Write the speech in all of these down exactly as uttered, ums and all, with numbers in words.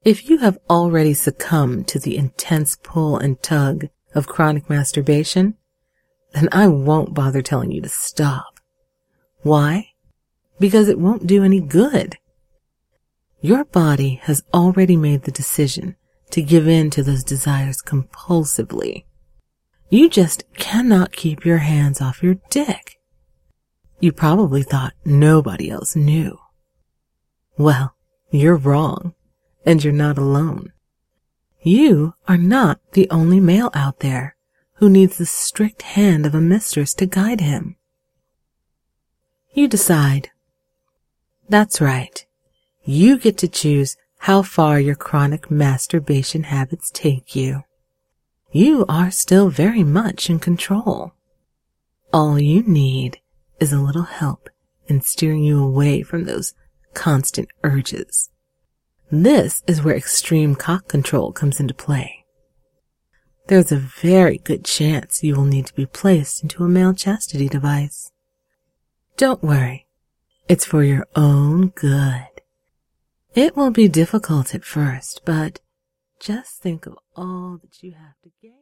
If you have already succumbed to the intense pull and tug of chronic masturbation, then I won't bother telling you to stop. Why? Because it won't do any good. Your body has already made the decision to give in to those desires compulsively. You just cannot keep your hands off your dick. You probably thought nobody else knew. Well, you're wrong, and you're not alone. You are not the only male out there who needs the strict hand of a mistress to guide him. You decide. That's right. You get to choose how far your chronic masturbation habits take you. You are still very much in control. All you need is a little help in steering you away from those constant urges. This is where extreme cock control comes into play. There's a very good chance you will need to be placed into a male chastity device. Don't worry, it's for your own good. It will be difficult at first, but just think of all that you have to gain.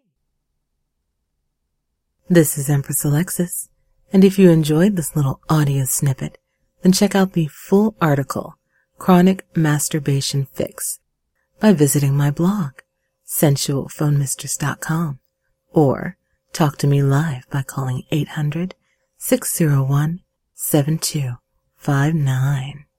This is Empress Alexis, and if you enjoyed this little audio snippet, then check out the full article, Chronic Masturbation Fix, by visiting my blog, sensual phone mistress dot com, or talk to me live by calling eight hundred, six oh one, seven two five nine.